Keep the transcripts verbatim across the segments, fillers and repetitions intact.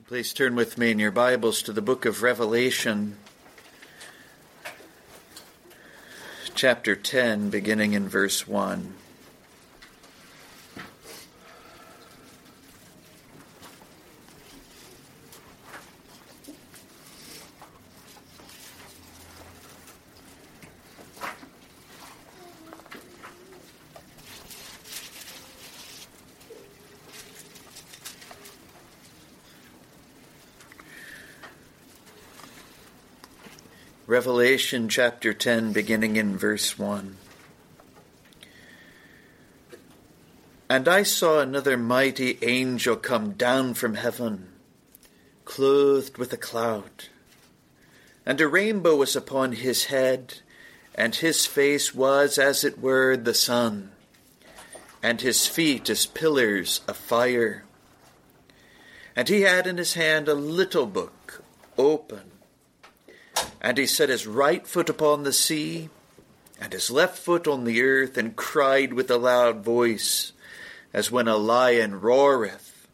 Please turn with me in your Bibles to the book of Revelation, chapter ten, beginning in verse one. Revelation chapter ten, beginning in verse one. And I saw another mighty angel come down from heaven, clothed with a cloud. And a rainbow was upon his head, and his face was as it were the sun, and his feet as pillars of fire. And he had in his hand a little book, open. And he set his right foot upon the sea, and his left foot on the earth, and cried with a loud voice, as when a lion roareth.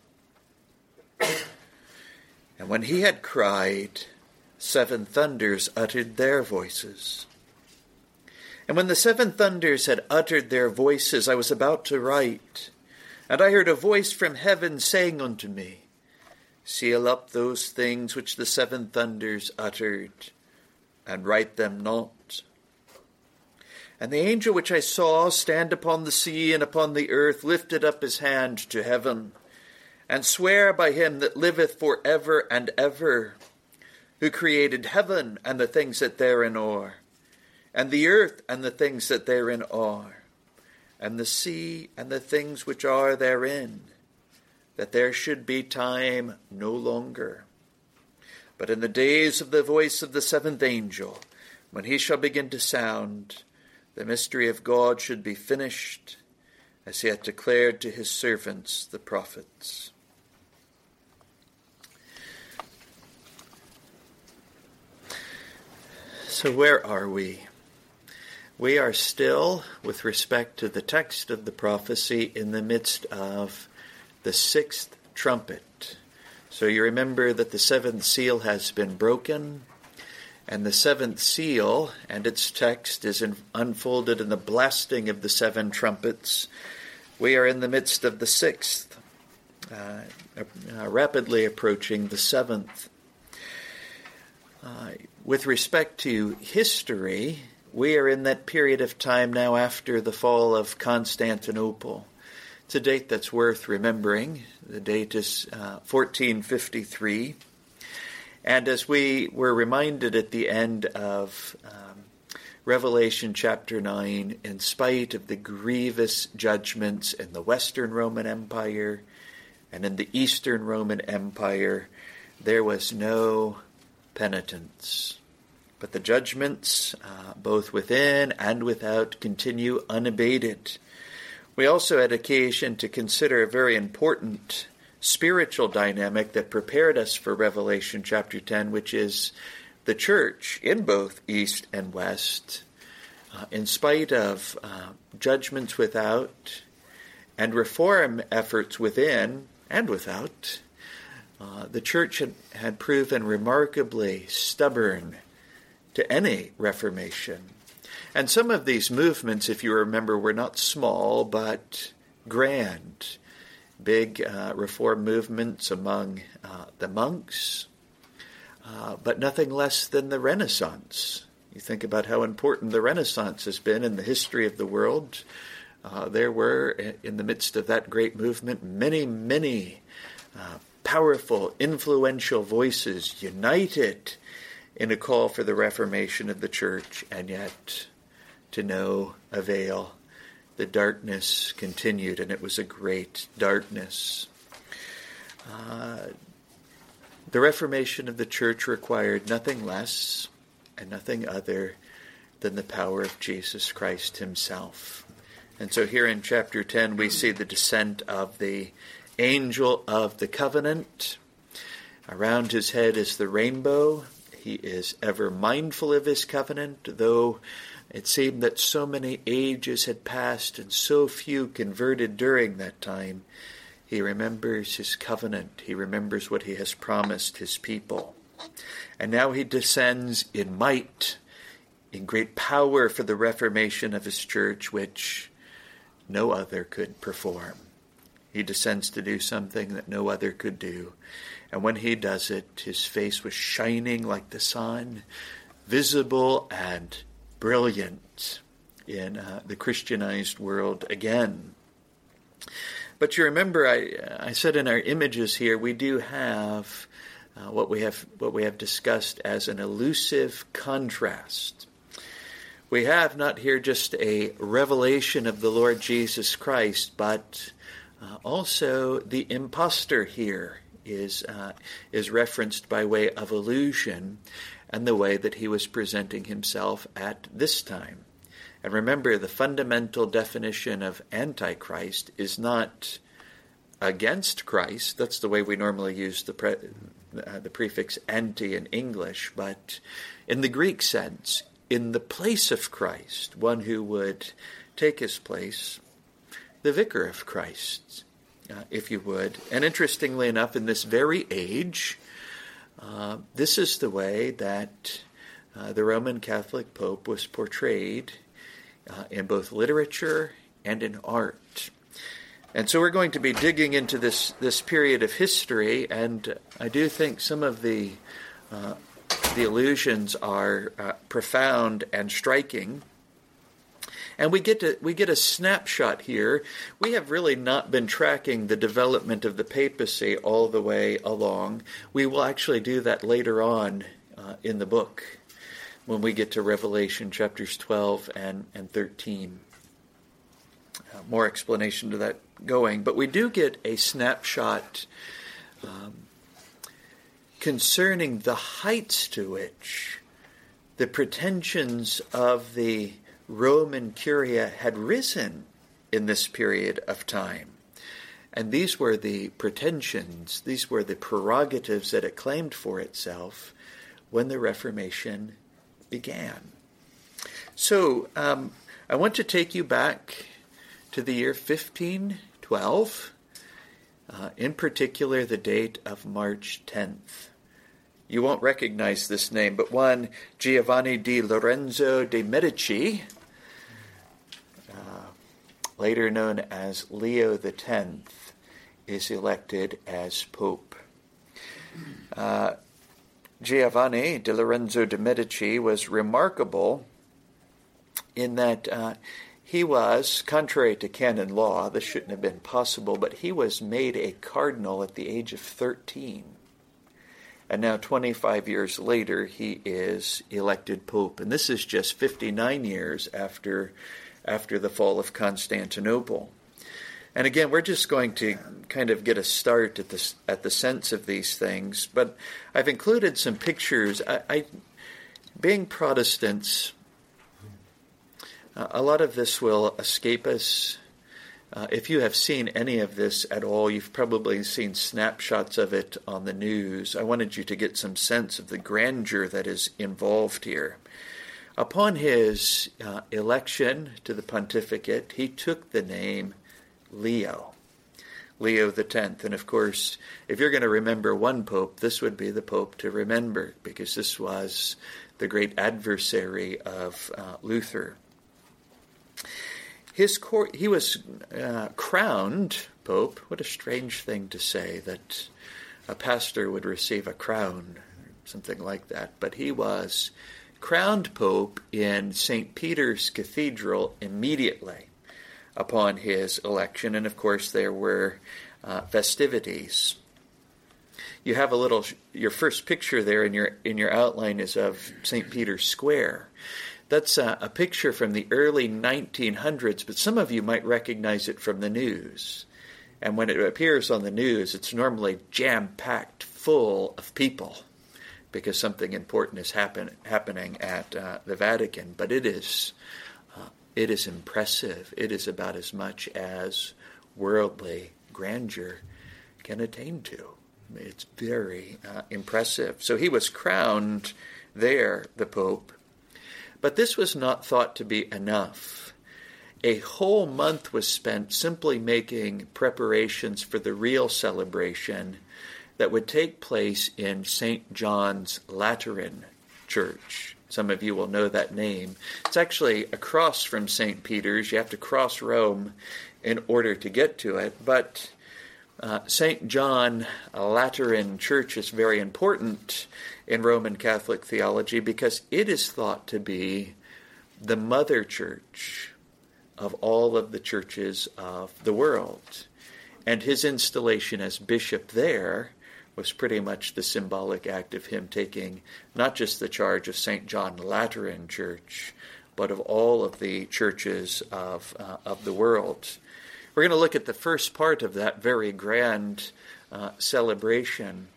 And when he had cried, seven thunders uttered their voices. And when the seven thunders had uttered their voices, I was about to write, and I heard a voice from heaven saying unto me, Seal up those things which the seven thunders uttered, and write them not. And the angel which I saw stand upon the sea and upon the earth lifted up his hand to heaven, and sware by him that liveth for ever and ever, who created heaven and the things that therein are, and the earth and the things that therein are, and the sea and the things which are therein, that there should be time no longer. But in the days of the voice of the seventh angel, when he shall begin to sound, the mystery of God should be finished, as he hath declared to his servants the prophets. So where are we? We are still, with respect to the text of the prophecy, in the midst of the sixth trumpet. So you remember that the seventh seal has been broken, and the seventh seal and its text is in, unfolded in the blasting of the seven trumpets. We are in the midst of the sixth, uh, uh, rapidly approaching the seventh. Uh, with respect to history, we are in that period of time now after the fall of Constantinople. It's a date that's worth remembering. The date is uh, fourteen fifty-three. And as we were reminded at the end of um, Revelation chapter nine, in spite of the grievous judgments in the Western Roman Empire and in the Eastern Roman Empire, there was no penitence. But the judgments, uh, both within and without, continue unabated. We also had occasion to consider a very important spiritual dynamic that prepared us for Revelation chapter ten, which is the church in both East and West, uh, in spite of uh, judgments without and reform efforts within and without, uh, the church had, had proven remarkably stubborn to any reformation. And some of these movements, if you remember, were not small, but grand. Big uh, reform movements among uh, the monks, uh, but nothing less than the Renaissance. You think about how important the Renaissance has been in the history of the world. Uh, there were, in the midst of that great movement, many, many uh, powerful, influential voices united in a call for the reformation of the church, and yet to no avail. The darkness continued, and it was a great darkness. Uh, the reformation of the church required nothing less and nothing other than the power of Jesus Christ himself. And so here in chapter ten, we see the descent of the angel of the covenant. Around his head is the rainbow. He is ever mindful of his covenant, though it seemed that so many ages had passed and so few converted during that time. He remembers his covenant. He remembers what he has promised his people. And now he descends in might, in great power for the reformation of his church, which no other could perform. He descends to do something that no other could do. And when he does it, his face was shining like the sun, visible and brilliant in uh, the Christianized world again. But you remember, I, I said in our images here, we do have uh, what we have what we have discussed as an elusive contrast. We have not here just a revelation of the Lord Jesus Christ, but uh, also the impostor here is uh, is referenced by way of allusion and the way that he was presenting himself at this time. And remember, the fundamental definition of Antichrist is not against Christ. That's the way we normally use the pre, uh, the prefix anti in English, but in the Greek sense, in the place of Christ, one who would take his place, the vicar of Christ, uh, if you would. And interestingly enough, in this very age, uh, this is the way that uh, the Roman Catholic Pope was portrayed uh, in both literature and in art. And so we're going to be digging into this, this period of history, and I do think some of the uh, the allusions are uh, profound and striking. And we get to, we get a snapshot here. We have really not been tracking the development of the papacy all the way along. We will actually do that later on uh, in the book when we get to Revelation chapters twelve and, and thirteen. Uh, more explanation to that going. But we do get a snapshot um, concerning the heights to which the pretensions of the Roman Curia had risen in this period of time. And these were the pretensions, these were the prerogatives that it claimed for itself when the Reformation began. So um, I want to take you back to the year fifteen twelve, uh, in particular the date of March tenth. You won't recognize this name, but one Giovanni di Lorenzo de' Medici, uh, later known as Leo the tenth, is elected as Pope. Uh, Giovanni di Lorenzo de' Medici was remarkable in that uh, he was, contrary to canon law, this shouldn't have been possible, but he was made a cardinal at the age of thirteen. And now twenty-five years later, he is elected Pope. And this is just fifty-nine years after, after the fall of Constantinople. And again, we're just going to kind of get a start at the, at the sense of these things. But I've included some pictures. I, I being Protestants, uh, a lot of this will escape us. Uh, if you have seen any of this at all, you've probably seen snapshots of it on the news. I wanted you to get some sense of the grandeur that is involved here. Upon his uh, election to the pontificate, he took the name Leo, Leo the tenth. And of course, if you're going to remember one pope, this would be the pope to remember, because this was the great adversary of uh, Luther. His court, he was uh, crowned Pope. What a strange thing to say, that a pastor would receive a crown, something like that. But he was crowned Pope in Saint Peter's Cathedral immediately upon his election. And of course, there were uh, festivities. You have a little, your first picture there in your in your outline is of Saint Peter's Square. That's a, a picture from the early nineteen hundreds, but some of you might recognize it from the news. And when it appears on the news, it's normally jam-packed full of people because something important is happen, happening at uh, the Vatican. But it is, uh, it is impressive. It is about as much as worldly grandeur can attain to. It's very uh, impressive. So he was crowned there, the Pope. But this was not thought to be enough. a whole month was spent simply making preparations for the real celebration that would take place in Saint John's Lateran Church. Some of you will know that name. It's actually across from Saint Peter's. You have to cross Rome in order to get to it. But uh, Saint John Lateran Church is very important in Roman Catholic theology because it is thought to be the mother church of all of the churches of the world. And his installation as bishop there was pretty much the symbolic act of him taking not just the charge of Saint John Lateran Church, but of all of the churches of uh, of the world. We're going to look at the first part of that very grand uh, celebration.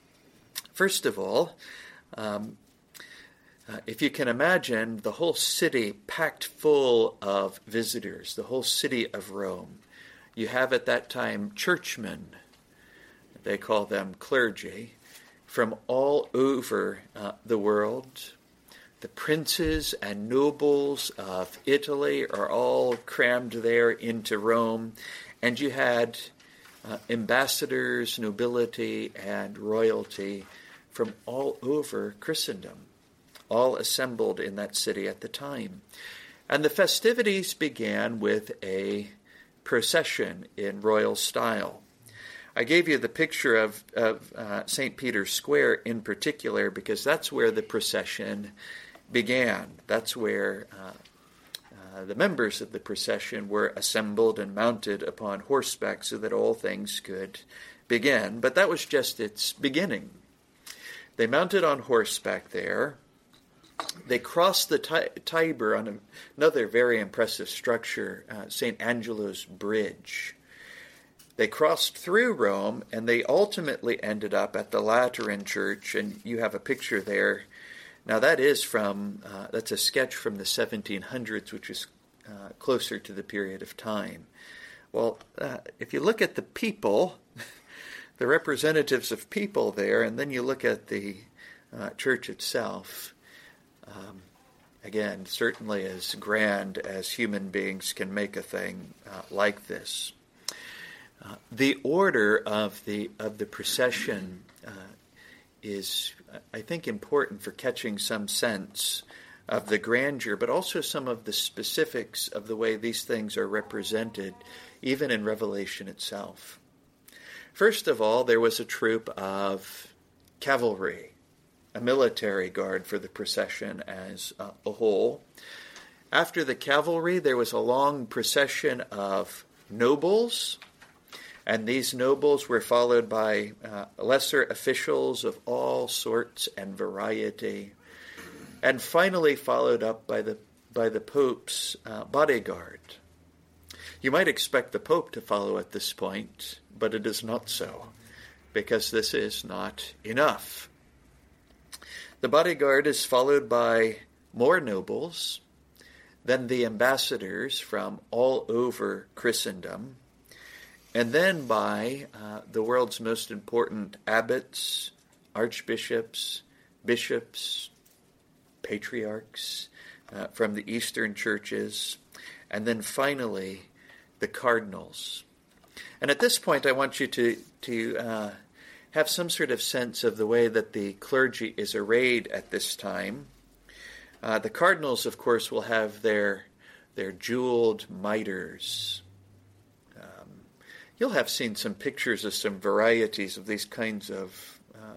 First of all, um, uh, if you can imagine the whole city packed full of visitors, the whole city of Rome. You have at that time churchmen, they call them clergy, from all over uh, the world. The princes and nobles of Italy are all crammed there into Rome. And you had uh, ambassadors, nobility, and royalty from all over Christendom, all assembled in that city at the time. And the festivities began with a procession in royal style. I gave you the picture of, of uh, Saint Peter's Square in particular because that's where the procession began. That's where uh, uh, the members of the procession were assembled and mounted upon horseback so that all things could begin. But that was just its beginning. They mounted on horseback there. They crossed the Ti- Tiber on a, another very impressive structure, uh, Saint Angelo's Bridge. They crossed through Rome, and they ultimately ended up at the Lateran Church, and you have a picture there. Now that is from, uh, that's a sketch from the seventeen hundreds, which is uh, closer to the period of time. Well, uh, if you look at the people, the representatives of people there, and then you look at the uh, church itself, um, again, certainly as grand as human beings can make a thing uh, like this. Uh, the order of the of the procession uh, is, I think, important for catching some sense of the grandeur, but also some of the specifics of the way these things are represented, even in Revelation itself. First of all, there was a troop of cavalry, a military guard for the procession as uh, a whole. After the cavalry, there was a long procession of nobles, and these nobles were followed by uh, lesser officials of all sorts and variety, and finally followed up by the by the Pope's uh, bodyguard. You might expect the Pope to follow at this point, but it is not so, because this is not enough. The bodyguard is followed by more nobles, then the ambassadors from all over Christendom, and then by uh, the world's most important abbots, archbishops, bishops, patriarchs uh, from the Eastern churches, and then finally the cardinals. And at this point, I want you to, to uh, have some sort of sense of the way that the clergy is arrayed at this time. Uh, the cardinals, of course, will have their, their jeweled mitres. You'll have seen some pictures of some varieties of these kinds of uh,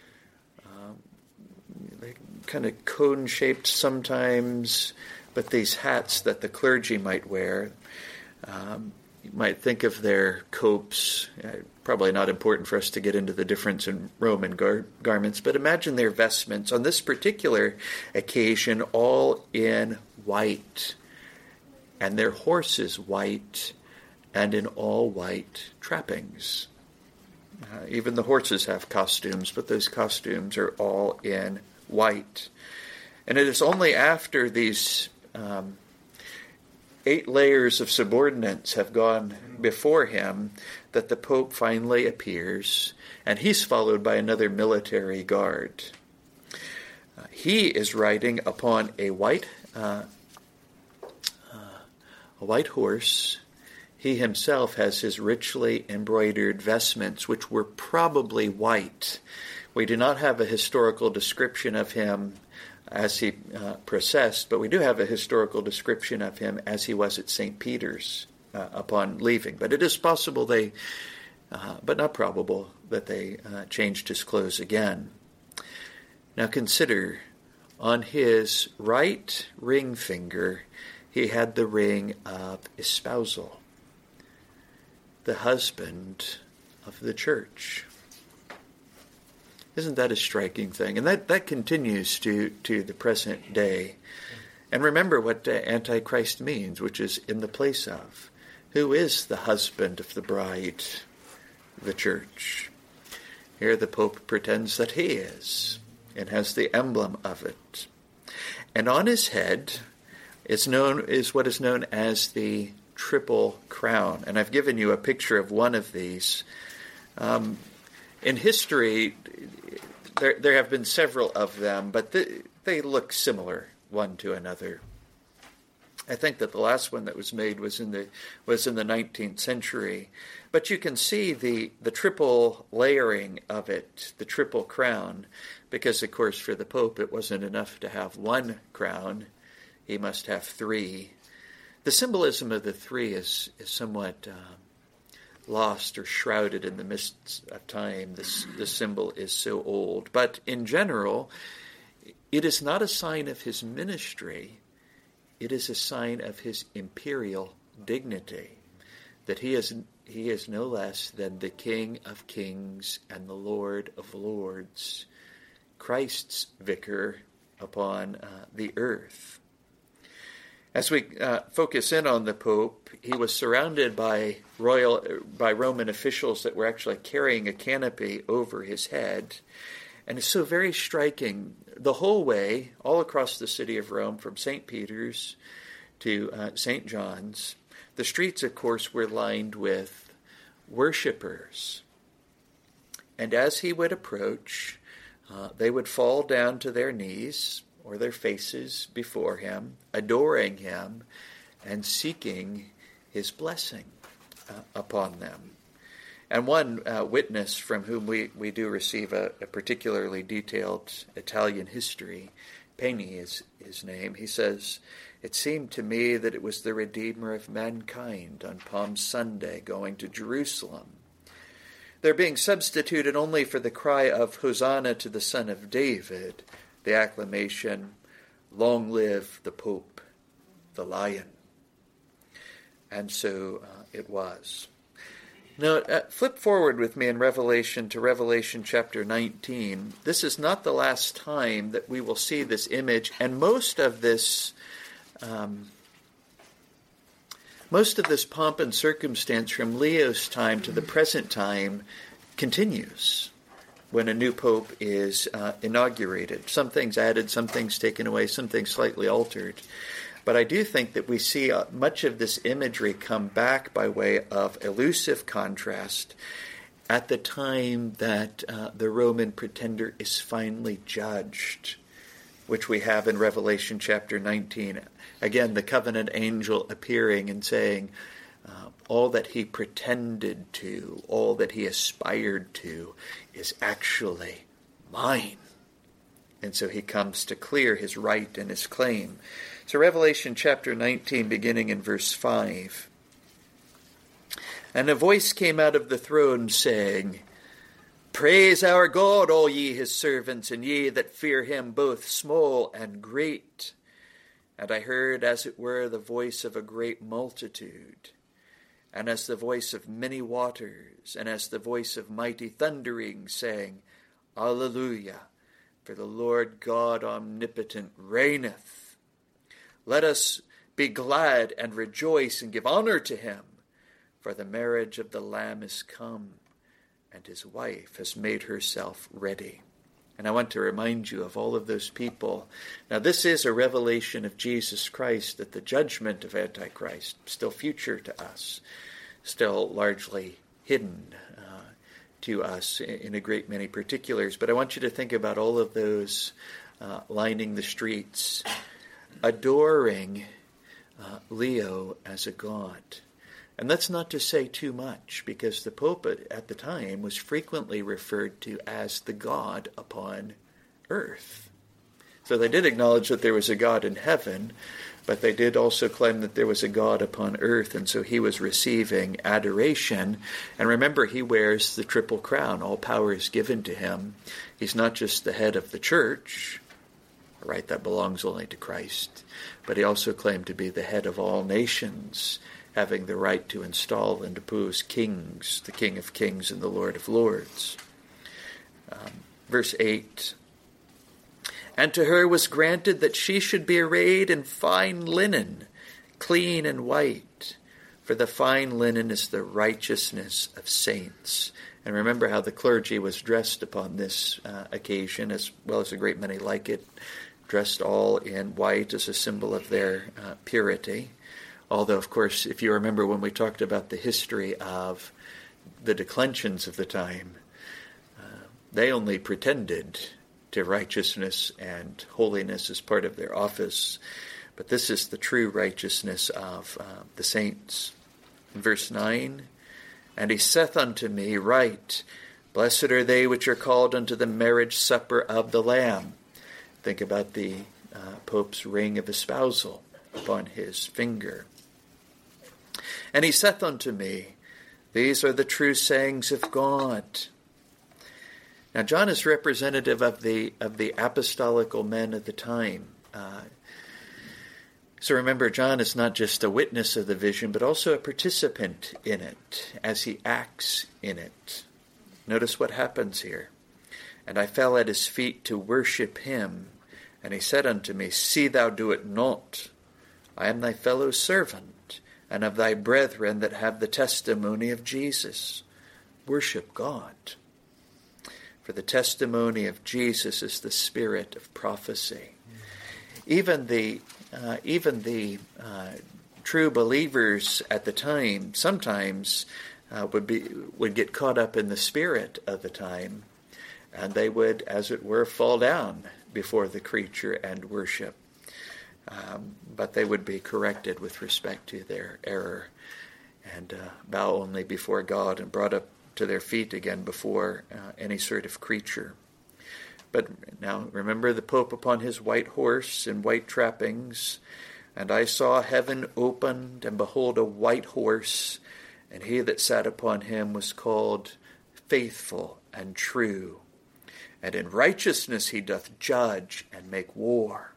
uh, kind of cone-shaped sometimes, but these hats that the clergy might wear. Um, you might think of their copes. Uh, probably not important for us to get into the difference in Roman gar- garments, but imagine their vestments on this particular occasion all in white, and their horses white, and in all white trappings. Uh, even the horses have costumes, but those costumes are all in white. And it is only after these um, eight layers of subordinates have gone before him that the Pope finally appears, and he's followed by another military guard. Uh, he is riding upon a white uh, uh, a white horse. He himself has his richly embroidered vestments, which were probably white. We do not have a historical description of him as he uh, processed, but we do have a historical description of him as he was at Saint Peter's uh, upon leaving. But it is possible they, uh, but not probable, that they uh, changed his clothes again. Now consider, on his right ring finger, he had the ring of espousal, the husband of the church. Isn't that a striking thing? And that, that continues to, to the present day. And remember what uh, Antichrist means, which is in the place of. Who is the husband of the bride? The church. Here the Pope pretends that he is, and has the emblem of it. And on his head is known is what is known as the Triple Crown. And I've given you a picture of one of these. Um, in history, there there have been several of them, but they, they look similar one to another. I think that the last one that was made was in the was in the nineteenth century. But you can see the, the triple layering of it, the Triple Crown, because, of course, for the Pope it wasn't enough to have one crown. He must have three. The symbolism of the three is, is somewhat uh, lost or shrouded in the mists of time. This, this symbol is so old. But in general, it is not a sign of his ministry. It is a sign of his imperial dignity, that he is he is no less than the King of Kings and the Lord of Lords, Christ's vicar upon uh, the earth. As we uh, focus in on the Pope, he was surrounded by royal by Roman officials that were actually carrying a canopy over his head. And it's so very striking. The whole way, all across the city of Rome, from Saint Peter's to uh, Saint John's, the streets, of course, were lined with worshipers. And as he would approach, uh, they would fall down to their knees or their faces before him, adoring him and seeking his blessing uh, upon them. And one uh, witness from whom we, we do receive a, a particularly detailed Italian history, Peni is his name, he says, "It seemed to me that it was the Redeemer of mankind on Palm Sunday going to Jerusalem. They're being substituted only for the cry of Hosanna to the Son of David, the acclamation, long live the Pope, the Lion." And so uh, it was. Now, uh, flip forward with me in Revelation to Revelation chapter nineteen. This is not the last time that we will see this image, and most of this um, most of this pomp and circumstance from Leo's time to the present time continues when a new pope is uh, inaugurated. Some things added, some things taken away, some things slightly altered. But I do think that we see uh, much of this imagery come back by way of elusive contrast at the time that uh, the Roman pretender is finally judged, which we have in Revelation chapter nineteen. Again, the covenant angel appearing and saying, uh, all that he pretended to, all that he aspired to is actually mine. And so he comes to clear his right and his claim. So Revelation chapter nineteen, beginning in verse five. "And a voice came out of the throne saying, Praise our God, all ye his servants, and ye that fear him, both small and great. And I heard, as it were, the voice of a great multitude, and as the voice of many waters, and as the voice of mighty thundering, saying, Alleluia, for the Lord God omnipotent reigneth. Let us be glad and rejoice and give honor to him, for the marriage of the Lamb is come, and his wife has made herself ready." And I want to remind you of all of those people. Now, this is a revelation of Jesus Christ, that the judgment of Antichrist, still future to us, still largely hidden uh, to us in a great many particulars. But I want you to think about all of those uh, lining the streets, adoring uh, Leo as a god. And that's not to say too much, because the Pope at the time was frequently referred to as the God upon earth. So they did acknowledge that there was a God in heaven, but they did also claim that there was a God upon earth, and so he was receiving adoration. And remember, he wears the triple crown. All power is given to him. He's not just the head of the church, right, that belongs only to Christ, but he also claimed to be the head of all nations, having the right to install and depose kings, the King of Kings and the Lord of Lords. Um, verse eight, "And to her was granted that she should be arrayed in fine linen, clean and white, for the fine linen is the righteousness of saints." And remember how the clergy was dressed upon this uh, occasion, as well as a great many like it, dressed all in white as a symbol of their uh, purity. Although, of course, if you remember when we talked about the history of the declensions of the time, uh, they only pretended to righteousness and holiness as part of their office. But this is the true righteousness of uh, the saints. In verse nine, "And he saith unto me, Write, Blessed are they which are called unto the marriage supper of the Lamb." Think about the uh, Pope's ring of espousal upon his finger. "And he saith unto me, These are the true sayings of God." Now, John is representative of the of the apostolical men of the time. Uh, so remember, John is not just a witness of the vision, but also a participant in it as he acts in it. Notice what happens here. "And I fell at his feet to worship him. And he said unto me, See thou do it not. I am thy fellow servant, and of thy brethren that have the testimony of Jesus." Worship God. For the testimony of Jesus is the spirit of prophecy. Even the uh, even the uh, true believers at the time sometimes uh, would be would get caught up in the spirit of the time, and they would, as it were, fall down before the creature and worship. Um, but they would be corrected with respect to their error and uh, bow only before God and brought up to their feet again before uh, any sort of creature. But now remember the Pope upon his white horse in white trappings. "And I saw heaven opened, and behold a white horse, and he that sat upon him was called Faithful and True. And in righteousness he doth judge and make war.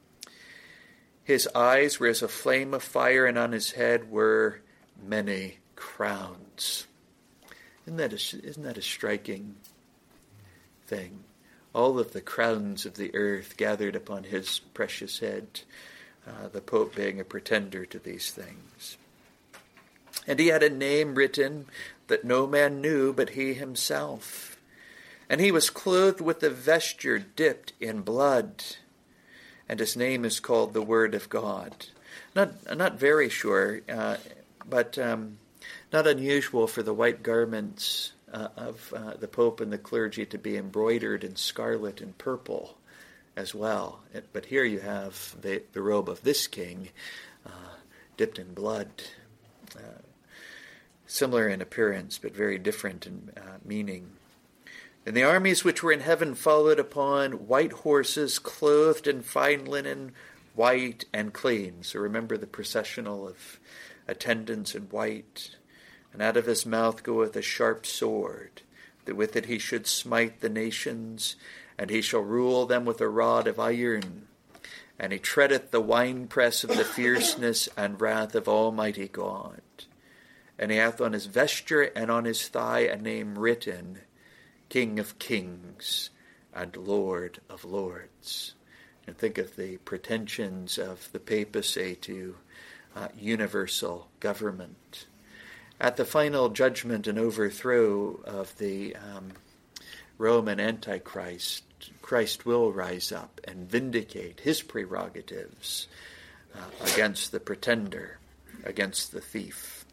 His eyes were as a flame of fire, and on his head were many crowns." Isn't that a, isn't that a striking thing? All of the crowns of the earth gathered upon his precious head, uh, the Pope being a pretender to these things. "And he had a name written that no man knew but he himself. And he was clothed with a vesture dipped in blood. And his name is called the Word of God." Not, not very sure, uh, but um, not unusual for the white garments uh, of uh, the Pope and the clergy to be embroidered in scarlet and purple as well. It, but here you have the, the robe of this king uh, dipped in blood. Uh, similar in appearance, but very different in uh, meaning. "And the armies which were in heaven followed upon white horses, clothed in fine linen, white and clean." So remember the processional of attendants in white. "And out of his mouth goeth a sharp sword, that with it he should smite the nations, and he shall rule them with a rod of iron. And he treadeth the winepress of the fierceness and wrath of Almighty God. And he hath on his vesture and on his thigh a name written, King of Kings and Lord of Lords." And think of the pretensions of the papacy to uh, universal government. At the final judgment and overthrow of the um, Roman Antichrist, Christ will rise up and vindicate his prerogatives uh, against the pretender, against the thief.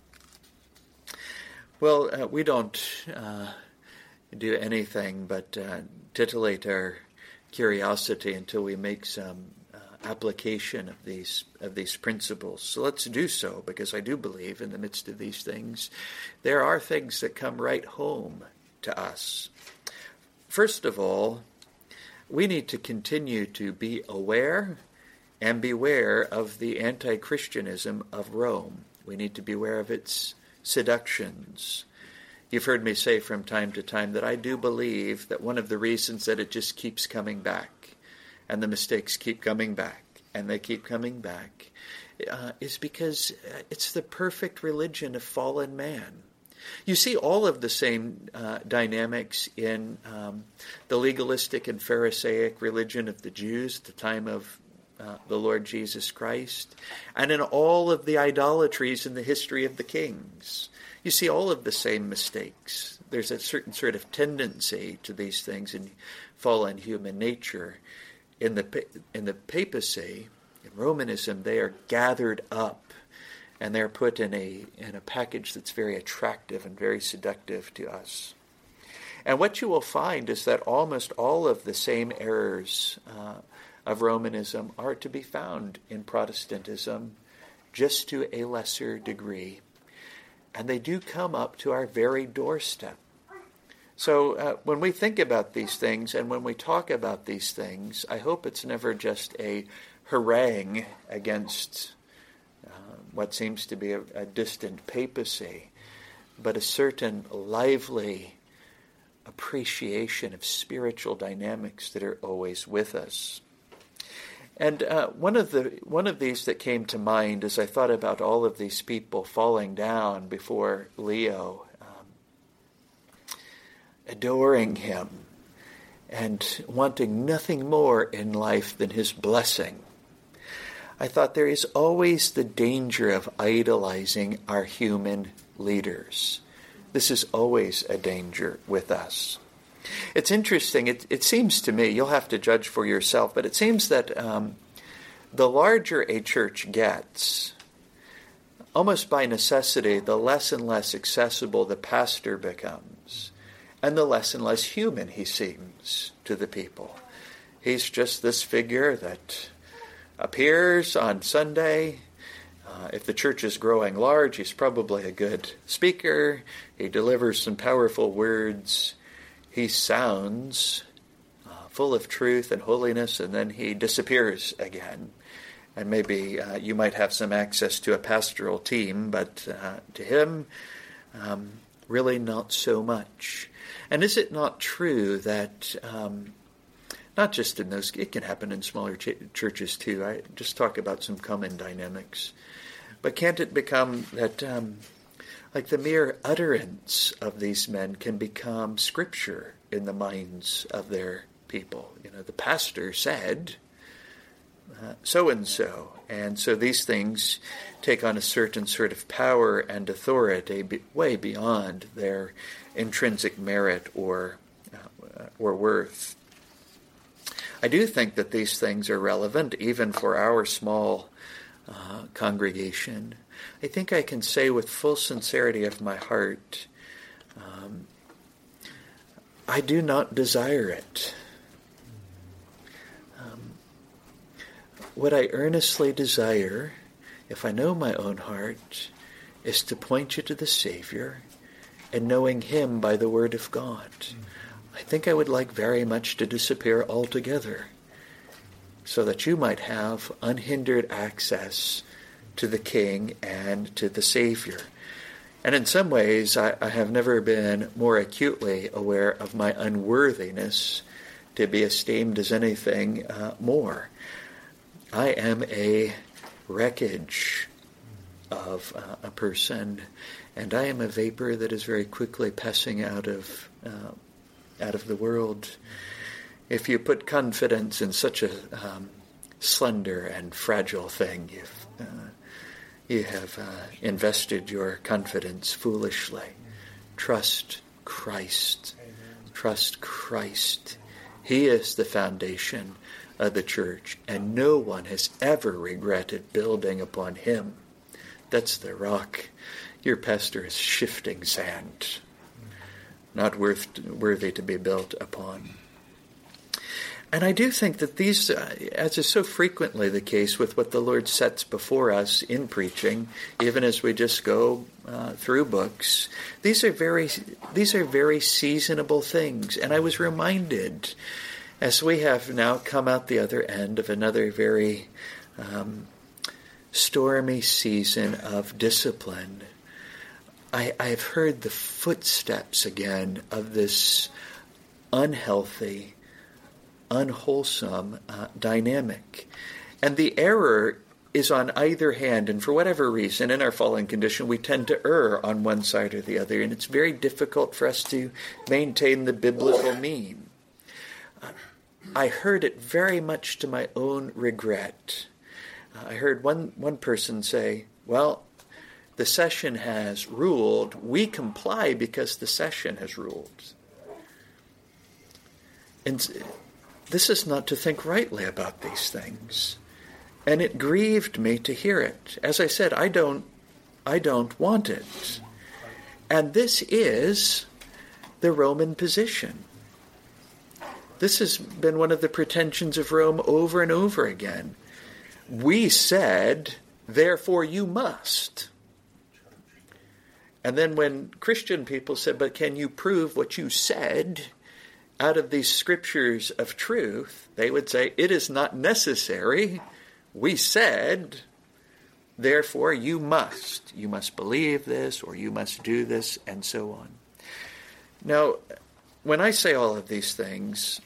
Well, uh, we don't uh, do anything but uh, titillate our curiosity until we make some uh, application of these of these principles. So let's do so, because I do believe in the midst of these things, there are things that come right home to us. First of all, we need to continue to be aware and beware of the anti-Christianism of Rome. We need to beware of its seductions. You've heard me say from time to time that I do believe that one of the reasons that it just keeps coming back, and the mistakes keep coming back, and they keep coming back, uh, is because it's the perfect religion of fallen man. You see all of the same uh, dynamics in um, the legalistic and Pharisaic religion of the Jews at the time of uh, the Lord Jesus Christ, and in all of the idolatries in the history of the kings. You see all of the same mistakes. There's a certain sort of tendency to these things in fallen human nature. In the in the papacy, in Romanism, they are gathered up, and they're put in a in a package that's very attractive and very seductive to us. And what you will find is that almost all of the same errors uh, of Romanism are to be found in Protestantism, just to a lesser degree. And they do come up to our very doorstep. So uh, when we think about these things and when we talk about these things, I hope it's never just a harangue against uh, what seems to be a, a distant papacy, but a certain lively appreciation of spiritual dynamics that are always with us. And uh, one of the one of these that came to mind as I thought about all of these people falling down before Leo, um, adoring him, and wanting nothing more in life than his blessing. I thought there is always the danger of idolizing our human leaders. This is always a danger with us. It's interesting, it, it seems to me, you'll have to judge for yourself, but it seems that um, the larger a church gets, almost by necessity, the less and less accessible the pastor becomes, and the less and less human he seems to the people. He's just this figure that appears on Sunday. Uh, if the church is growing large, he's probably a good speaker. He delivers some powerful words. He sounds uh, full of truth and holiness, and then he disappears again. And maybe uh, you might have some access to a pastoral team, but uh, to him, um, really not so much. And is it not true that, um, not just in those, it can happen in smaller ch- churches too. I just talk about some common dynamics. But can't it become that... Um, Like the mere utterance of these men can become scripture in the minds of their people. You know, the pastor said uh, so-and-so. And so these things take on a certain sort of power and authority be, way beyond their intrinsic merit or uh, or worth. I do think that these things are relevant even for our small uh, congregation. I think I can say with full sincerity of my heart, um, I do not desire it. Um, what I earnestly desire, if I know my own heart, is to point you to the Savior and knowing Him by the Word of God. I think I would like very much to disappear altogether so that you might have unhindered access to the King and to the Savior. And in some ways, I, I have never been more acutely aware of my unworthiness to be esteemed as anything uh, more. I am a wreckage of uh, a person, and I am a vapor that is very quickly passing out of uh, out of the world. If you put confidence in such a um, slender and fragile thing, you've uh, You have uh, invested your confidence foolishly. Trust Christ. Amen. Trust Christ. He is the foundation of the church, and no one has ever regretted building upon him. That's the rock. Your pastor is shifting sand, not worth, worthy to be built upon. And I do think that these, uh, as is so frequently the case with what the Lord sets before us in preaching, even as we just go uh, through books, these are very, these are very seasonable things. And I was reminded, as we have now come out the other end of another very um, stormy season of discipline, I, I've heard the footsteps again of this unhealthy, unwholesome uh, dynamic. And the error is on either hand, and for whatever reason, in our fallen condition, we tend to err on one side or the other, and it's very difficult for us to maintain the biblical mean. Uh, I heard it very much to my own regret. Uh, I heard one, one person say, well, the session has ruled, we comply because the session has ruled. And this is not to think rightly about these things. And it grieved me to hear it. As I said, I don't I don't want it. And this is the Roman position. This has been one of the pretensions of Rome over and over again. We said, therefore you must. And then when Christian people said, but can you prove what you said out of these scriptures of truth, they would say, it is not necessary. We said, therefore you must. You must believe this, or you must do this, and so on. Now, when I say all of these things,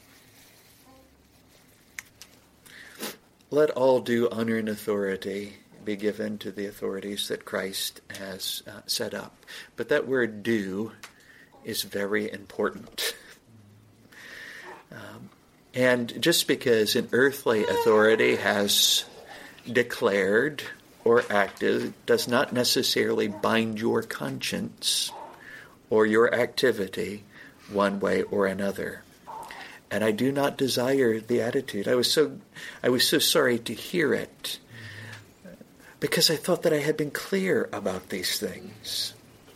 let all due honor and authority be given to the authorities that Christ has uh, set up. But that word due is very important. Um, and just because an earthly authority has declared or acted does not necessarily bind your conscience or your activity one way or another. And I do not desire the attitude. I was so, I was so sorry to hear it because I thought that I had been clear about these things.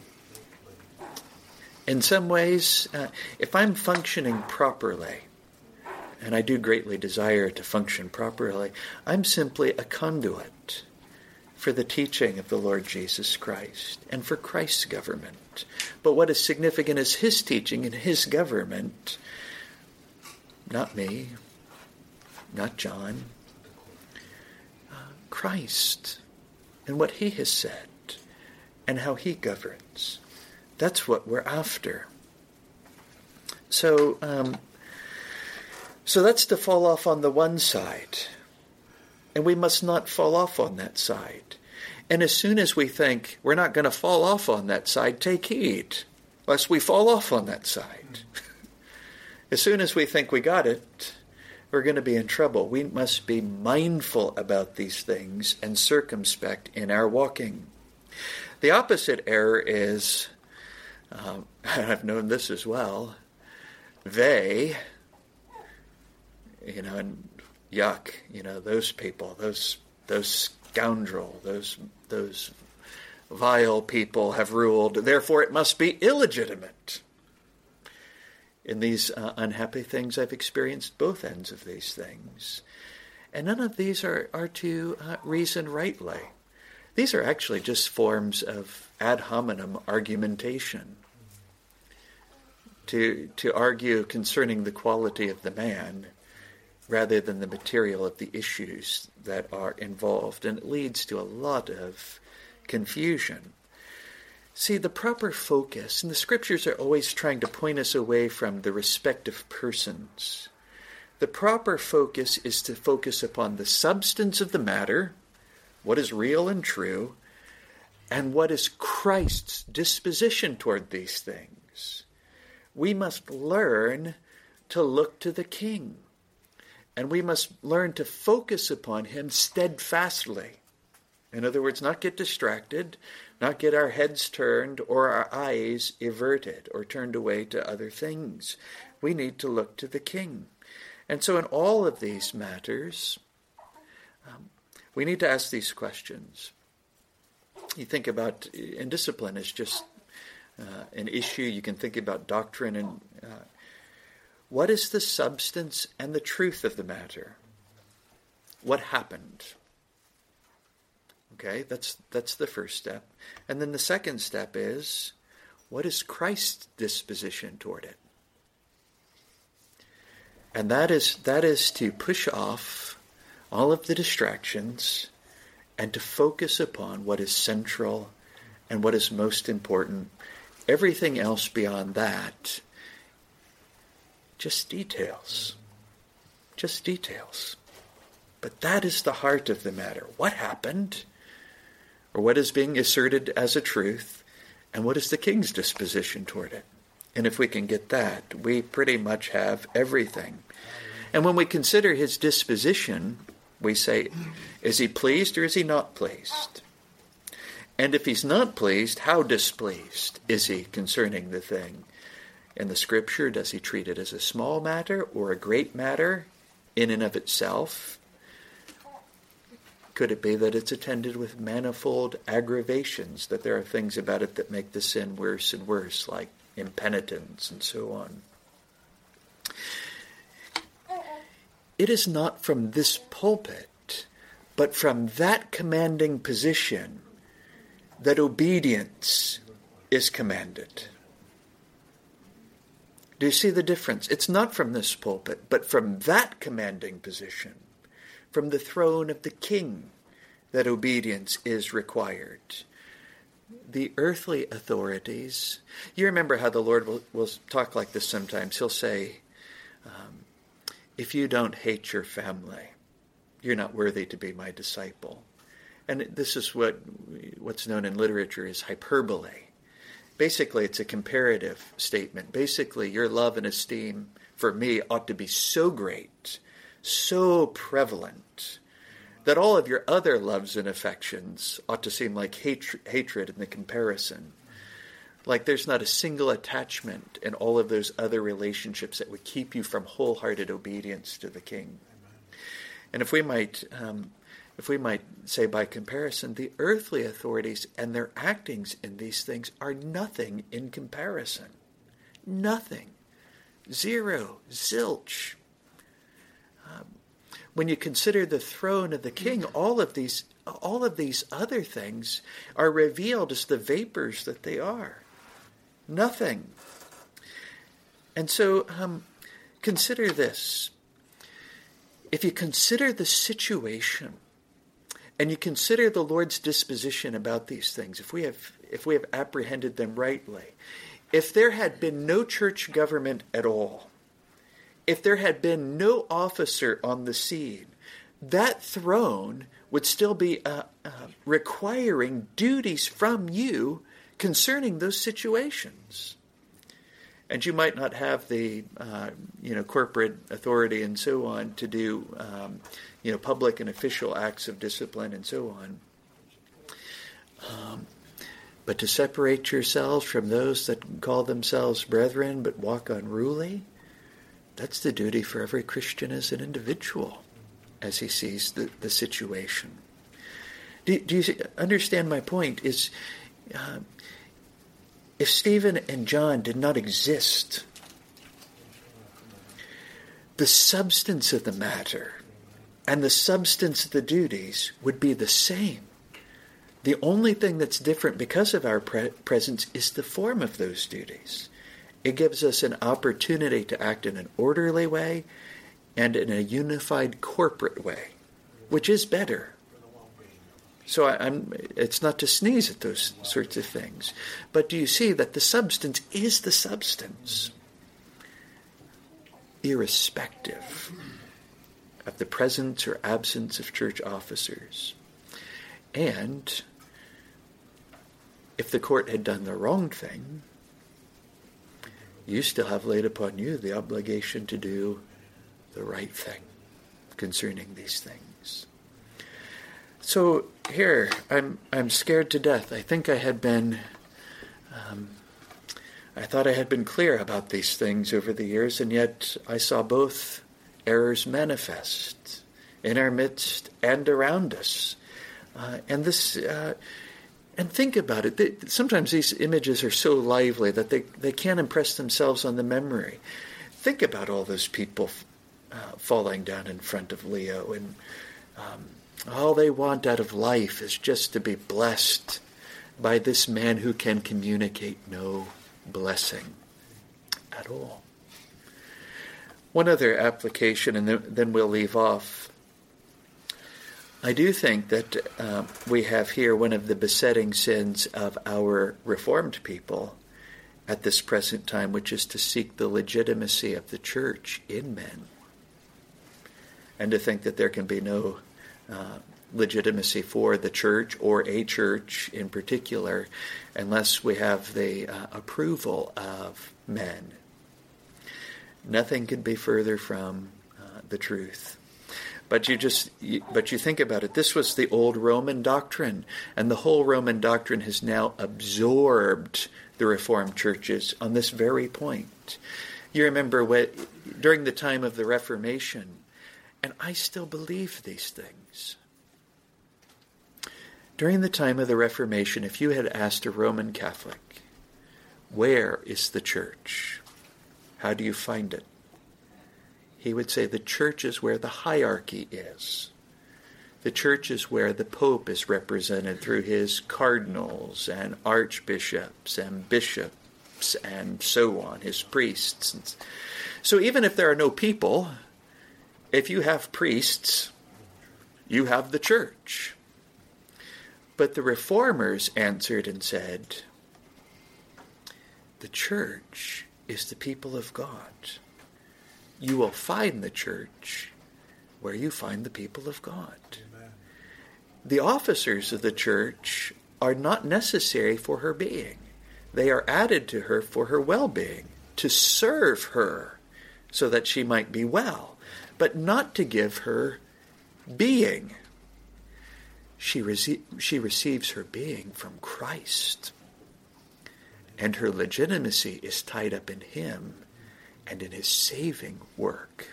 In some ways, uh, if I'm functioning properly, and I do greatly desire to function properly, I'm simply a conduit for the teaching of the Lord Jesus Christ and for Christ's government. But what is significant is his teaching and his government, not me, not John, uh, Christ and what he has said and how he governs. That's what we're after. So, um, so that's to fall off on the one side. And we must not fall off on that side. And as soon as we think we're not going to fall off on that side, take heed, lest we fall off on that side. As soon as we think we got it, we're going to be in trouble. We must be mindful about these things and circumspect in our walking. The opposite error is, Um, and I've known this as well, they, you know, and yuck, you know, those people, those those scoundrel, those those vile people have ruled, therefore it must be illegitimate. In these uh, unhappy things, I've experienced both ends of these things. And none of these are, are to uh, reason rightly. These are actually just forms of ad hominem argumentation. To, to argue concerning the quality of the man rather than the material of the issues that are involved. And it leads to a lot of confusion. See, the proper focus, and the scriptures are always trying to point us away from the respective persons. The proper focus is to focus upon the substance of the matter, what is real and true, and what is Christ's disposition toward these things. We must learn to look to the King, and we must learn to focus upon him steadfastly. In other words, not get distracted, not get our heads turned or our eyes averted or turned away to other things. We need to look to the King. And so in all of these matters, um, we need to ask these questions. You think about, and discipline is just uh, an issue. You can think about doctrine. And uh, what is the substance and the truth of the matter? What happened? Okay, that's that's the first step. And then the second step is, what is Christ's disposition toward it? And that is that is to push off all of the distractions and to focus upon what is central and what is most important. Everything else beyond that, just details. Just details. But that is the heart of the matter. What happened? Or what is being asserted as a truth? And what is the king's disposition toward it? And if we can get that, we pretty much have everything. And when we consider his disposition, we say, is he pleased or is he not pleased? And if he's not pleased, how displeased is he concerning the thing? In the scripture, does he treat it as a small matter or a great matter in and of itself? Could it be that it's attended with manifold aggravations, that there are things about it that make the sin worse and worse, like impenitence and so on? It is not from this pulpit, but from that commanding position, that obedience is commanded. Do you see the difference? It's not from this pulpit, but from that commanding position, from the throne of the king, that obedience is required. The earthly authorities, you remember how the Lord will, will talk like this sometimes. He'll say, um, if you don't hate your family, you're not worthy to be my disciple. And this is what what's known in literature as hyperbole. Basically, it's a comparative statement. Basically, your love and esteem for me ought to be so great, so prevalent, that all of your other loves and affections ought to seem like hatred, hatred in the comparison. Like there's not a single attachment in all of those other relationships that would keep you from wholehearted obedience to the king. And if we might, um, if we might say by comparison, the earthly authorities and their actings in these things are nothing in comparison. Nothing. Zero. Zilch. Um, when you consider the throne of the king, all of these, all of these other things are revealed as the vapors that they are. Nothing. And so, um, consider this. If you consider the situation, and you consider the Lord's disposition about these things, if we have if we have apprehended them rightly, if there had been no church government at all, if there had been no officer on the scene, that throne would still be uh, uh, requiring duties from you concerning those situations. And you might not have the, uh, you know, corporate authority and so on to do, um, you know, public and official acts of discipline and so on. Um, but to separate yourselves from those that call themselves brethren but walk unruly, that's the duty for every Christian as an individual as he sees the, the situation. Do, do you understand my point? Is uh, if Stephen and John did not exist, the substance of the matter and the substance of the duties would be the same. The only thing that's different because of our pre- presence is the form of those duties. It gives us an opportunity to act in an orderly way and in a unified corporate way, which is better. So I, I'm, it's not to sneeze at those sorts of things. But do you see that the substance is the substance, irrespective of the presence or absence of church officers? And if the court had done the wrong thing, you still have laid upon you the obligation to do the right thing concerning these things. So here, I'm I'm scared to death. I think I had been, um, I thought I had been clear about these things over the years, and yet I saw both errors manifest in our midst and around us. Uh, and this, uh, and think about it. They, sometimes these images are so lively that they, they can't impress themselves on the memory. think about all those people uh, falling down in front of Leo, and um, all they want out of life is just to be blessed by this man who can communicate no blessing at all. One other application, and then we'll leave off. I do think that uh, we have here one of the besetting sins of our Reformed people at this present time, which is to seek the legitimacy of the church in men, and to think that there can be no uh, legitimacy for the church or a church in particular unless we have the uh, approval of men. Nothing could be further from uh, the truth. But you just, you, but you think about it. This was the old Roman doctrine, and the whole Roman doctrine has now absorbed the Reformed churches on this very point. You remember what, during the time of the Reformation, and I still believe these things. During the time of the Reformation, if you had asked a Roman Catholic, where is the church? How do you find it? He would say the church is where the hierarchy is. The church is where the Pope is represented through his cardinals and archbishops and bishops and so on, his priests. So even if there are no people, if you have priests, you have the church. But the Reformers answered and said, the church is the people of God. You will find the church where you find the people of God. Amen. The officers of the church are not necessary for her being. They are added to her for her well-being, to serve her so that she might be well, but not to give her being. She, rece- she receives her being from Christ, and her legitimacy is tied up in him and in his saving work.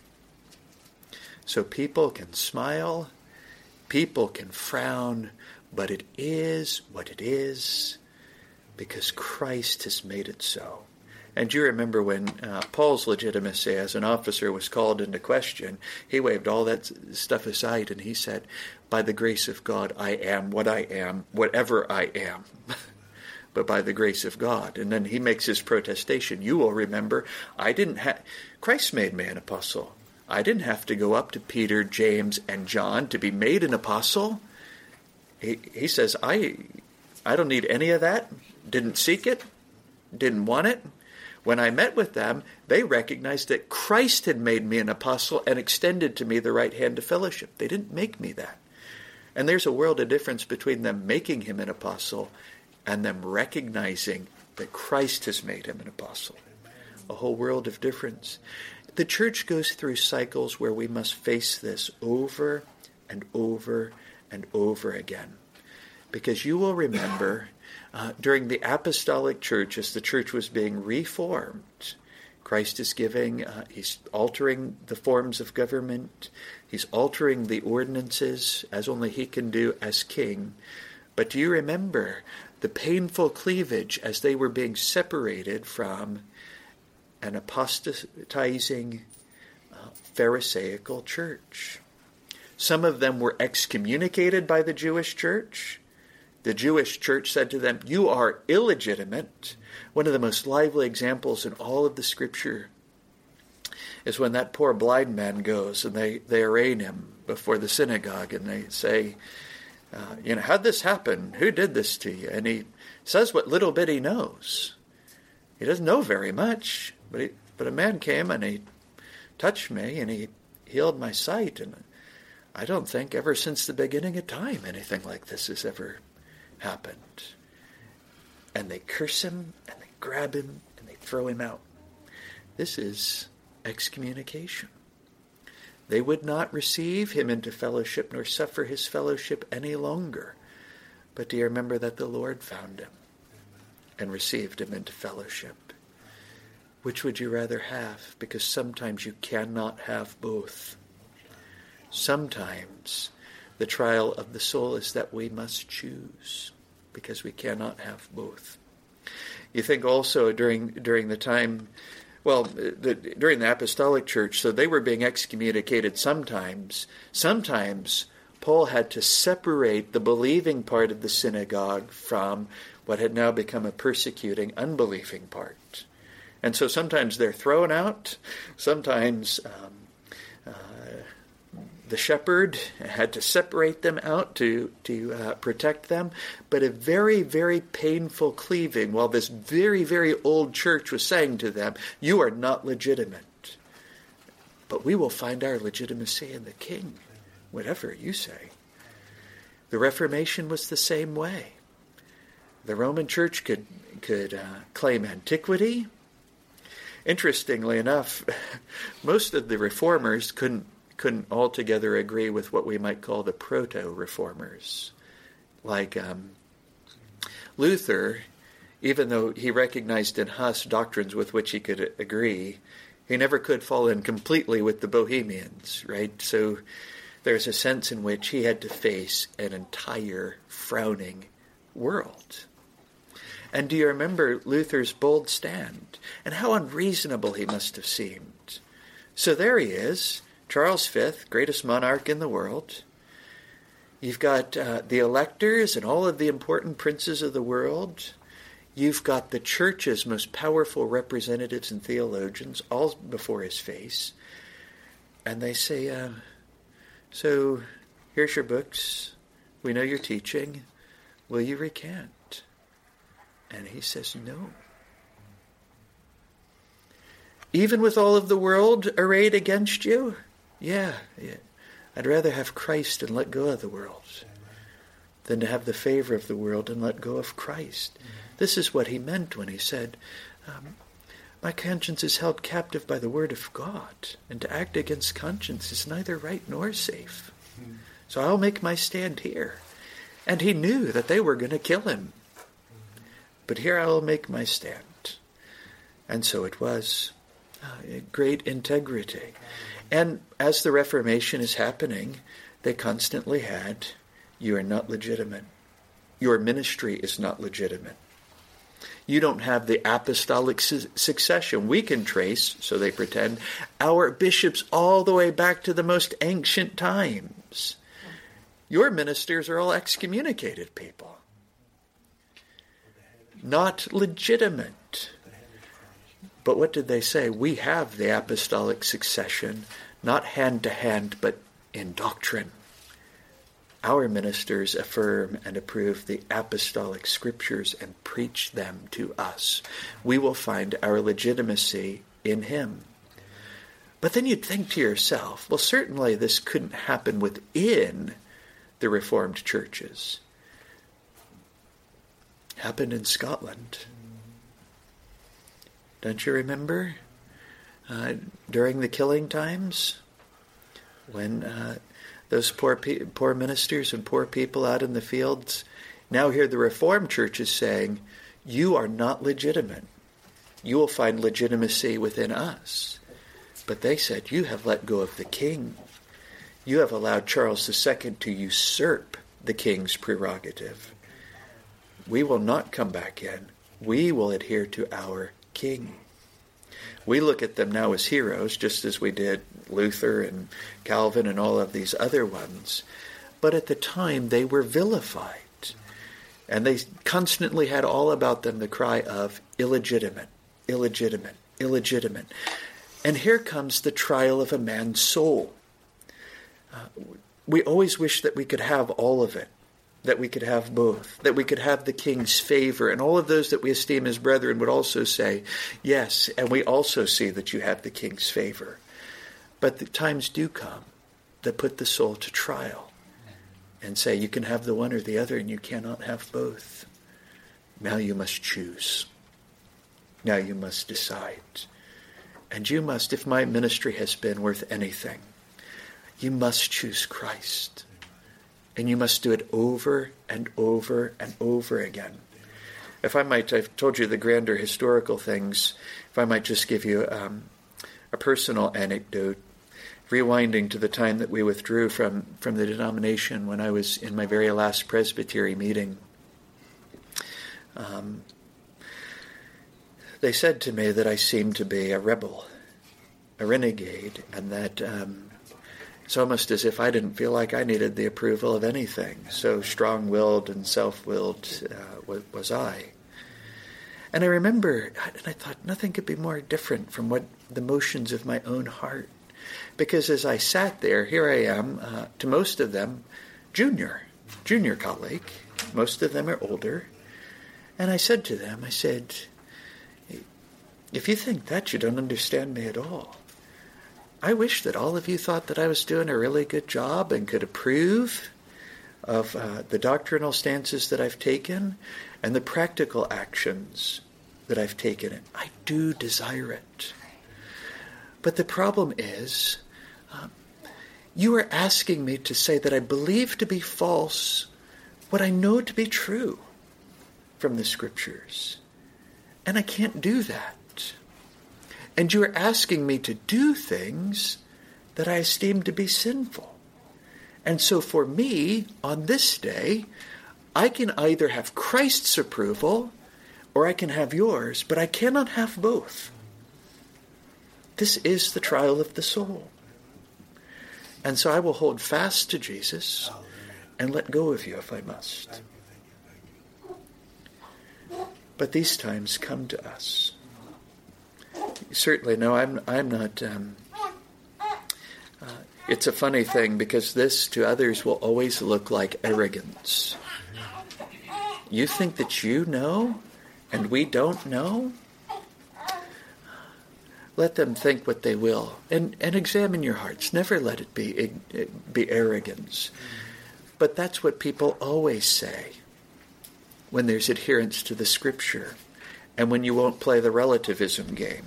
So people can smile, people can frown, but it is what it is because Christ has made it so. And you remember when uh, Paul's legitimacy as an officer was called into question, he waved all that stuff aside and he said, by the grace of God, I am what I am, whatever I am. But by the grace of God. And then he makes his protestation. You will remember, I didn't have, Christ made me an apostle. I didn't have to go up to Peter, James, and John to be made an apostle. He, he says, I, I don't need any of that. Didn't seek it. Didn't want it. When I met with them, they recognized that Christ had made me an apostle and extended to me the right hand of fellowship. They didn't make me that. And there's a world of difference between them making him an apostle and them recognizing that Christ has made him an apostle. A whole world of difference. The church goes through cycles where we must face this over and over and over again. Because you will remember, uh, during the apostolic church, as the church was being reformed, Christ is giving, uh, he's altering the forms of government, he's altering the ordinances, as only he can do as king. But do you remember the painful cleavage as they were being separated from an apostatizing uh, Pharisaical church? Some of them were excommunicated by the Jewish church. The Jewish church said to them, you are illegitimate. One of the most lively examples in all of the scripture is when that poor blind man goes and they, they arraign him before the synagogue and they say, Uh, you know, how'd this happen? Who did this to you? And he says what little bit he knows. He doesn't know very much, but he, but a man came and he touched me and he healed my sight. And I don't think ever since the beginning of time anything like this has ever happened. And they curse him and they grab him and they throw him out. This is excommunication. They would not receive him into fellowship nor suffer his fellowship any longer. But do you remember that the Lord found him and received him into fellowship? Which would you rather have? Because sometimes you cannot have both. Sometimes the trial of the soul is that we must choose because we cannot have both. You think also during during the time Well, the, during the Apostolic Church, so they were being excommunicated sometimes. Sometimes Paul had to separate the believing part of the synagogue from what had now become a persecuting, unbelieving part. And so sometimes they're thrown out. Sometimes um, uh, the shepherd had to separate them out to, to uh, protect them. But a very, very painful cleaving while this very, very old church was saying to them, you are not legitimate. But we will find our legitimacy in the King, whatever you say. The Reformation was the same way. The Roman Church could, could uh, claim antiquity. Interestingly enough, most of the reformers couldn't couldn't altogether agree with what we might call the proto-reformers. Like um, Luther, even though he recognized in Huss doctrines with which he could agree, he never could fall in completely with the Bohemians, right? So there's a sense in which he had to face an entire frowning world. And do you remember Luther's bold stand? And how unreasonable he must have seemed. So there he is, Charles the Fifth, greatest monarch in the world. You've got uh, the electors and all of the important princes of the world. You've got the church's most powerful representatives and theologians all before his face. And they say, uh, so here's your books. We know you're teaching. Will you recant? And he says, no. Even with all of the world arrayed against you? Yeah, yeah. I'd rather have Christ and let go of the world than to have the favor of the world and let go of Christ. Mm-hmm. This is what he meant when he said, um, my conscience is held captive by the word of God, and to act against conscience is neither right nor safe. Mm-hmm. So I'll make my stand here. And he knew that they were going to kill him. Mm-hmm. But here I will make my stand. And so it was. Uh, great integrity. And as the Reformation is happening, they constantly had, you are not legitimate. Your ministry is not legitimate. You don't have the apostolic su- succession. We can trace, so they pretend, our bishops all the way back to the most ancient times. Your ministers are all excommunicated people. Not legitimate. But what did they say? We have the apostolic succession, not hand to hand, but in doctrine. Our ministers affirm and approve the apostolic scriptures and preach them to us. We will find our legitimacy in him. But then you'd think to yourself, well, certainly this couldn't happen within the Reformed churches. It happened in Scotland. Don't you remember? Uh, during the killing times, when uh, those poor pe- poor ministers and poor people out in the fields now hear the Reformed churches saying, you are not legitimate. You will find legitimacy within us. But they said, you have let go of the king. You have allowed Charles the Second to usurp the king's prerogative. We will not come back in. We will adhere to our king. We look at them now as heroes, just as we did Luther and Calvin and all of these other ones. But at the time, they were vilified. And they constantly had all about them the cry of illegitimate, illegitimate, illegitimate. And here comes the trial of a man's soul. Uh, we always wish that we could have all of it. That we could have both, that we could have the king's favor. And all of those that we esteem as brethren would also say, yes, and we also see that you have the king's favor. But the times do come that put the soul to trial and say you can have the one or the other and you cannot have both. Now you must choose. Now you must decide. And you must, if my ministry has been worth anything, you must choose Christ. And you must do it over and over and over again. If I might, I've told you the grander historical things. If I might just give you um, a personal anecdote, rewinding to the time that we withdrew from, from the denomination when I was in my very last presbytery meeting. Um, They said to me that I seemed to be a rebel, a renegade, and that um, it's almost as if I didn't feel like I needed the approval of anything. So strong-willed and self-willed uh, was, was I. And I remember, and I thought nothing could be more different from what the motions of my own heart. Because as I sat there, here I am, uh, to most of them, junior, junior colleague. Most of them are older. And I said to them, I said, if you think that, you don't understand me at all. I wish that all of you thought that I was doing a really good job and could approve of uh, the doctrinal stances that I've taken and the practical actions that I've taken. I do desire it. But the problem is, um, you are asking me to say that I believe to be false what I know to be true from the Scriptures. And I can't do that. And you are asking me to do things that I esteem to be sinful. And so for me, on this day, I can either have Christ's approval or I can have yours, but I cannot have both. This is the trial of the soul. And so I will hold fast to Jesus and let go of you if I must. But these times come to us. You certainly know I'm, I'm not... Um, uh, it's a funny thing because this to others will always look like arrogance. You think that you know and we don't know? Let them think what they will, and, and examine your hearts. Never let it be be arrogance. But that's what people always say when there's adherence to the Scripture and when you won't play the relativism game.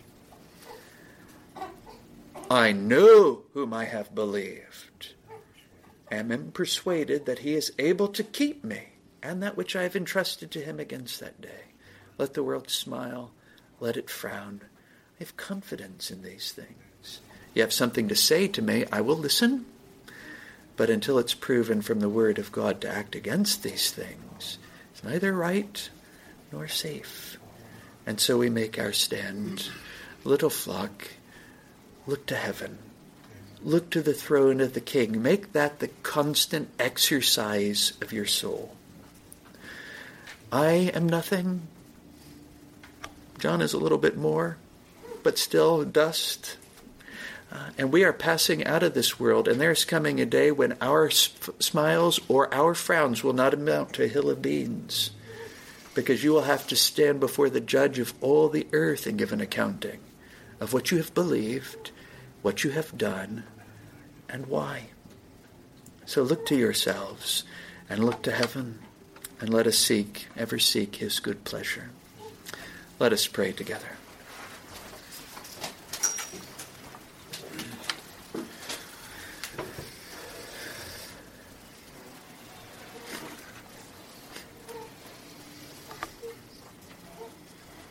I know whom I have believed, and am persuaded that he is able to keep me and that which I have entrusted to him against that day. Let the world smile, let it frown. I have confidence in these things. You have something to say to me, I will listen. But until it's proven from the Word of God to act against these things, it's neither right nor safe. And so we make our stand. Little flock, look to heaven. Look to the throne of the King. Make that the constant exercise of your soul. I am nothing. John is a little bit more, but still dust. Uh, and we are passing out of this world, and there's coming a day when our sp- smiles or our frowns will not amount to a hill of beans, because you will have to stand before the judge of all the earth and give an accounting of what you have believed, what you have done, and why. So look to yourselves and look to heaven, and let us seek, ever seek his good pleasure. Let us pray together.